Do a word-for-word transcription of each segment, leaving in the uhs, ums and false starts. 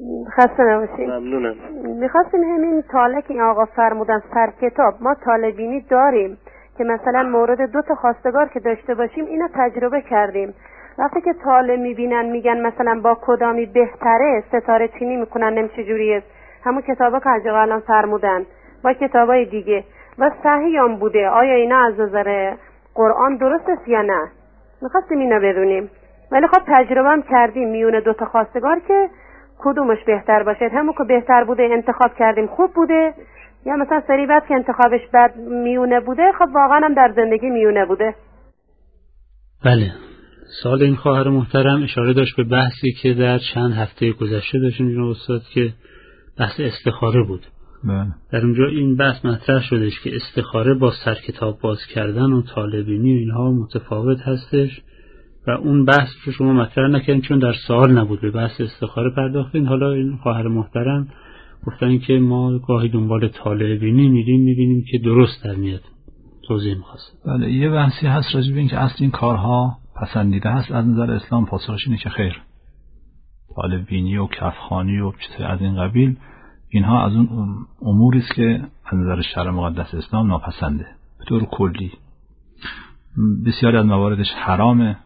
خسته نباشید. ممنونم. میخواستیم همین طالع که این آقا فرمودن سر کتاب، ما طالبینی داریم که مثلا مورد دو تا خواستگار که داشته باشیم اینو تجربه کردیم. وقتی که طالع میبینن میگن مثلا با کدامی بهتره، ستاره چینی میکنن، نمیشه جوریه. همون کتابا که از الان فرمودن با کتابای دیگه و صحیح هم بوده. آیا اینا از نظر قرآن درست است یا نه؟ میخواستیم اینو بدونیم. ولی خب تجربه هم کردیم میونه دو تا خواستگار که کدومش بهتر باشه. همون که بهتر بوده انتخاب کردیم خوب بوده، یا مثلا سری بعد که انتخابش بد میونه بوده، خب واقعا هم در زندگی میونه بوده. بله. سال این خواهر محترم اشاره داشت به بحثی که در چند هفته گذشته داشتیم جناب استاد که بحث استخاره بود. بله. در اونجا این بحث مطرح شدش که استخاره با سر کتاب باز کردن و طالبینی و اینها متفاوت هستش و اون بحث رو شما مطرح نکردین چون در سوال نبود به بحث استخاره پرداختین. حالا این خواهر محترم گفتن که ما گاهی دنبال طالبینی میریم میبینیم که درست در میاد. توضیح می‌خواست. بله، یه بحثی هست راجع به این که اصل این کارها پسندیده هست از نظر اسلام. پاسخش اینه که خیر. طالبینی و کفخانی و چیزی از این قبیل اینها از اون اموری است که از نظر شرع مقدس اسلام ناپسنده. به طور کلی بسیاری از مواردش حرامه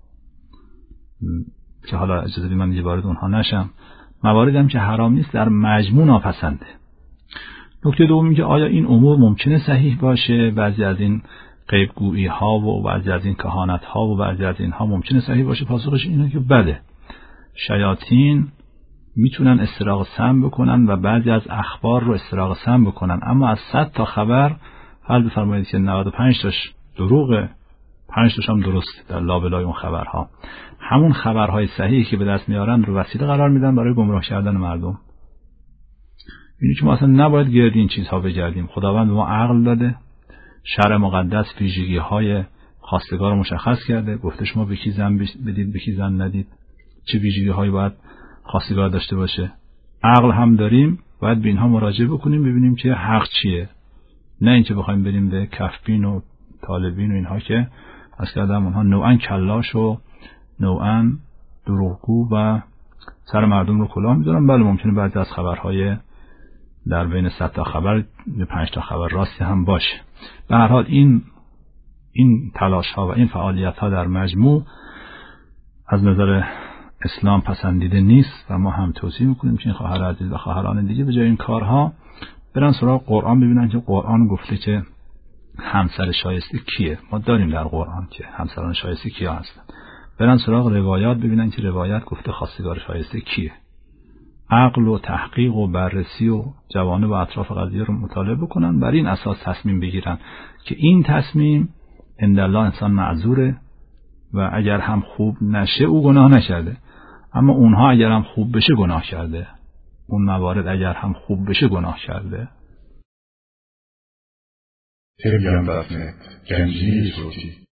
که حالا اجازه بدید من دیگه وارد اونها نشم. مواردی هم که حرام نیست در مجموع ناپسنده. نکته دوم این که آیا این امور ممکنه صحیح باشه؟ بعضی از این غیب گویی ها و بعضی از این کهانت ها و بعضی از اینها ممکنه صحیح باشه؟ پاسخش اینه که بله. شیاطین میتونن استراق سم بکنن و بعضی از اخبار رو استراق سم بکنن، اما از صد تا خبر فرض بفرمایید که نود و پنج تاش دروغه، پنج تاش هم درست در لابلای اون خبرها. همون خبرهای صحیحی که به دست میارن رو وسیله قرار میدن برای گمراه کردن مردم. یعنی که ما اصلا نباید گرد این چیزها بگردیم. خداوند به ما عقل داده، شرع مقدس ویژگی های خواستگار رو مشخص کرده، گفته شما به کی زن بدید به کی زن ندید، چه ویژگی هایی باید خواستگار داشته باشه. عقل هم داریم، باید به اینها مراجعه بکنیم ببینیم که حق چیه، نه اینکه بخوایم بریم به کفبین و طالبین و اینها که از کردم اونها نوعا کلاش و نوعا دروغگو و سر مردم رو کلاه میذارن. بله ممکنه بعضی از خبرهای در بین صد تا خبر به پنج تا خبر راستی هم باشه. به هر حال این این تلاش ها و این فعالیت ها در مجموع از نظر اسلام پسندیده نیست و ما هم توصیه میکنیم که این خواهر عزیز و خواهران دیگه به جای این کارها برن سراغ قرآن، ببینن که قرآن گفته که همسر شایسته کیه. ما داریم در قرآن که همسران شایسته کیا هستن. برن سراغ روایات ببینن که روایت گفته خواستگار شایسته کیه. عقل و تحقیق و بررسی و جوانب و اطراف قضیه رو مطالعه بکنن، بر این اساس تصمیم بگیرن که این تصمیم عندالله انسان معذوره و اگر هم خوب نشه او گناه نکرده، اما اونها اگر هم خوب بشه گناه کرده. اون موارد اگر هم خوب بشه گناه کرده. تلگرام بفنه گنجینه صوتی